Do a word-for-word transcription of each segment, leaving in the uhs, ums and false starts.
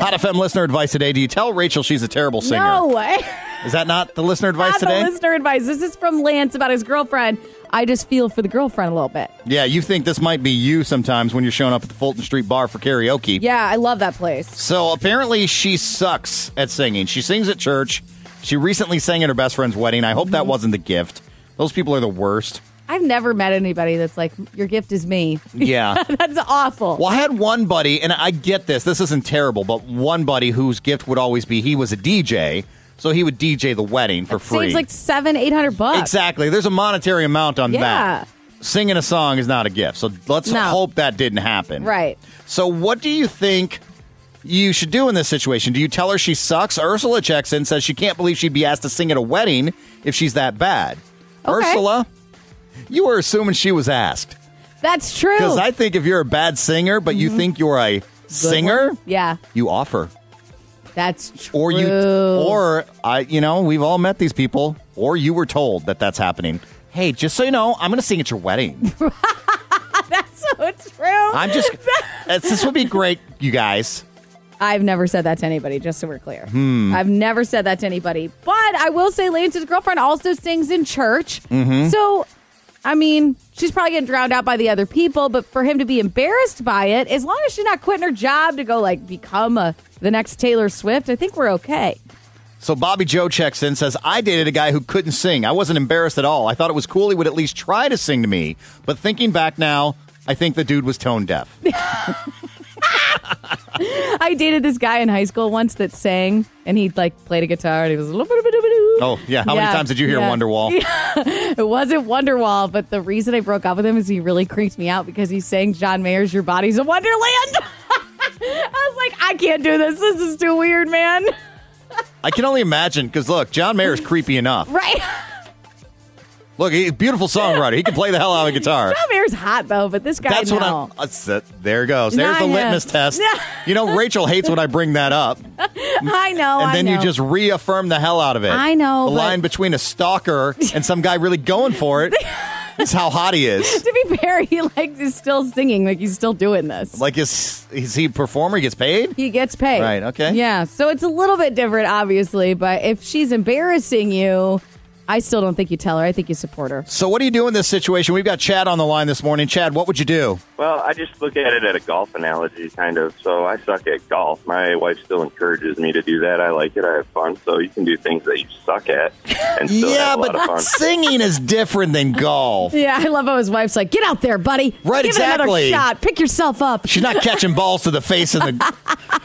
Hot F M listener advice today. Do you tell Rachel she's a terrible singer? No way. Is that not the listener advice Not today? the listener advice. This is from Lance about his girlfriend. I just feel for the girlfriend a little bit. Yeah, you think this might be you sometimes when you're showing up at the Fulton Street Bar for karaoke. Yeah, I love that place. So apparently she sucks at singing. She sings at church. She recently sang at her best friend's wedding. I hope mm-hmm. that wasn't the gift. Those people are the worst. I've never met anybody that's like, your gift is me. Yeah. That's awful. Well, I had one buddy, and I get this. This isn't terrible, but one buddy whose gift would always be he was a D J, so he would D J the wedding for that free. Saves like seven, eight hundred bucks. Exactly. There's a monetary amount on yeah. that. Singing a song is not a gift, so let's no. hope that didn't happen. Right. So what do you think you should do in this situation? Do you tell her she sucks? Ursula checks in, says she can't believe she'd be asked to sing at a wedding if she's that bad. Okay. Ursula, you were assuming she was asked. That's true. Because I think if you're a bad singer, but mm-hmm. you think you're a Good singer, one. yeah, you offer. That's true. Or you, or I, you know, we've all met these people. Or you were told that that's happening. Hey, just so you know, I'm going to sing at your wedding. That's so true. I'm just. This would be great, you guys. I've never said that to anybody, just so we're clear. Hmm. I've never said that to anybody. But I will say Lance's girlfriend also sings in church. Mm-hmm. So, I mean, she's probably getting drowned out by the other people. But for him to be embarrassed by it, as long as she's not quitting her job to go, like, become a, the next Taylor Swift, I think we're okay. So Bobby Joe checks in, says, I dated a guy who couldn't sing. I wasn't embarrassed at all. I thought it was cool he would at least try to sing to me. But thinking back now, I think the dude was tone deaf. I dated this guy in high school once that sang, and he like played a guitar, and he was. Oh yeah, how yeah, many times did you hear yeah. Wonderwall? Yeah. It wasn't Wonderwall, but the reason I broke up with him is he really creeped me out because he sang John Mayer's "Your Body's a Wonderland." I was like, I can't do this. This is too weird, man. I can only imagine because look, John Mayer's creepy enough, right? Look, he's a beautiful songwriter. He can play the hell out of a guitar. John Mayer's hot, though, but this guy, That's no. what I'm... That's it. There it goes. There's Not the him. litmus test. You know, Rachel hates when I bring that up. I know, And then I know. you just reaffirm the hell out of it. I know, The but- line between a stalker and some guy really going for it is how hot he is. To be fair, he like is still singing, like he's still doing this. Like, is, is he a performer? He gets paid? He gets paid. Right, okay. Yeah, so it's a little bit different, obviously, but if she's embarrassing you, I still don't think you tell her. I think you support her. So what do you do in this situation? We've got Chad on the line this morning. Chad, what would you do? Well, I just look at it at a golf analogy, kind of. So I suck at golf. My wife still encourages me to do that. I like it. I have fun. So you can do things that you suck at and still yeah, have a lot but of fun. singing is different than golf. Yeah, I love how his wife's like, get out there, buddy. Right, Give exactly. it another shot. Pick yourself up. She's not catching balls to the face in the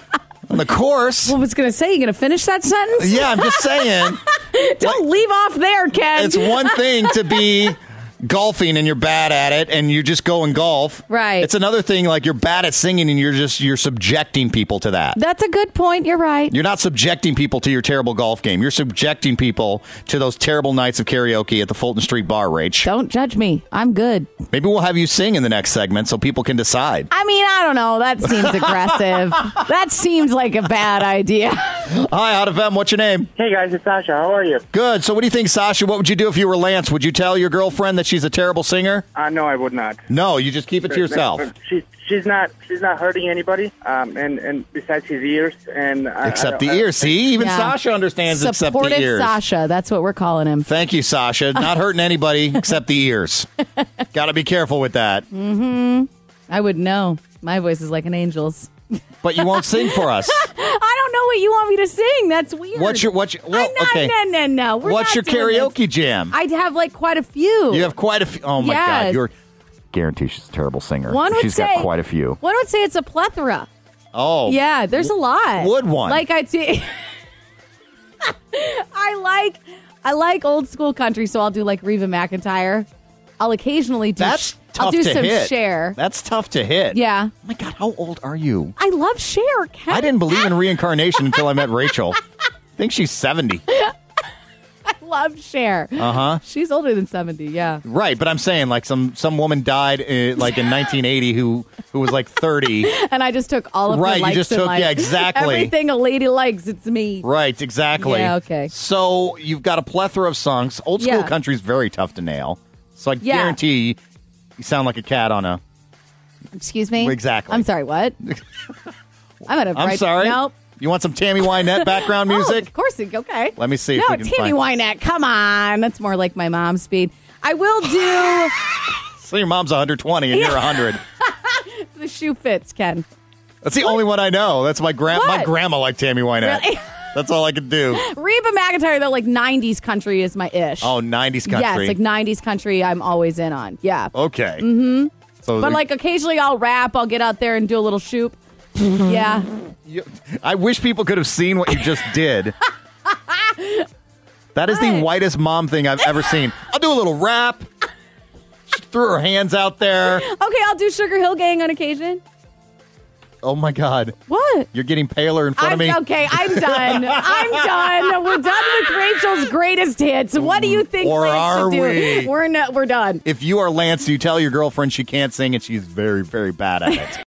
on the course. Well, I was going to say, you going to finish that sentence? Yeah, I'm just saying. Don't like, leave off there, Ken. It's one thing to be golfing and you're bad at it and you just go and golf. Right. It's another thing like you're bad at singing and you're just you're subjecting people to that. That's a good point. You're right. You're not subjecting people to your terrible golf game. You're subjecting people to those terrible nights of karaoke at the Fulton Street Bar, Rach. Don't judge me. I'm good. Maybe we'll have you sing in the next segment so people can decide. I mean, I don't know. That seems aggressive. That seems like a bad idea. Hi, Hot F M. What's your name? Hey, guys. It's Sasha. How are you? Good. So what do you think, Sasha? What would you do if you were Lance? Would you tell your girlfriend that she's a terrible singer? Uh, no, I would not. No, you just keep it to yourself. She's she's not she's not hurting anybody. Um, and, and besides his ears and I, except I, the I, ears. See, even Yeah. Sasha understands except Supportive the ears. Sasha. That's what we're calling him. Thank you, Sasha. Not hurting anybody except the ears. Got to be careful with that. Mm-hmm. I would know. My voice is like an angel's. But you won't sing for us. I don't know what you want me to sing. That's weird. What's your what's your, well, I, no, okay. no, no, no. We're What's your not doing karaoke this. jam? I'd have like quite a few. You have quite a few. Oh my Yes. God, you're guarantee she's a terrible singer. One would She's say, got quite a few. One would say it's a plethora. Oh, Yeah, there's a lot. Would one? Like I see. I like I like old school country, so I'll do like Reba McEntire. I'll occasionally do. That's tough I'll do to some hit. Cher. That's tough to hit. Yeah. Oh my God, how old are you? I love Cher. Ken. I didn't believe in reincarnation until I met Rachel. I think she's seventy. I love Cher. Uh huh. She's older than seventy. Yeah. Right, but I'm saying like some some woman died uh, like in nineteen eighty who who was like thirty. And I just took all of Right, her you likes just in took- life. yeah, exactly. Everything a lady likes, it's me. Right, exactly. Yeah, okay. So you've got a plethora of songs. Old school Yeah. country is very tough to nail. So I Yeah. guarantee you sound like a cat on a. Excuse me? Exactly. I'm sorry, what? I'm at a I'm right- sorry. Nope. You want some Tammy Wynette background music? Oh, of course. Okay. Let me see if no, we can Tammy find- Wynette. Come on. That's more like my mom's speed. I will do. So your mom's one hundred twenty and you're one hundred. The shoe fits, Ken. That's the only one I know. That's my grand. My What? grandma liked Tammy Wynette. Really? That's all I could do. Reba McEntire, though, like nineties country is my ish. Oh, nineties country. Yes, like nineties country I'm always in on. Yeah. Okay. Mm-hmm. So But like occasionally I'll rap. I'll get out there and do a little shoot. Yeah. you, I wish people could have seen what you just did. That is the What? whitest mom thing I've ever seen. I'll do a little rap. She threw her hands out there. Okay, I'll do Sugar Hill Gang on occasion. Oh, my God. What? You're getting paler in front I'm, of me. okay, I'm done. I'm done. We're done with Rachel's greatest hits. What do you think Or Lance are should do? we? We're, no, we're done. If you are Lance, you tell your girlfriend she can't sing and she's very, very bad at it.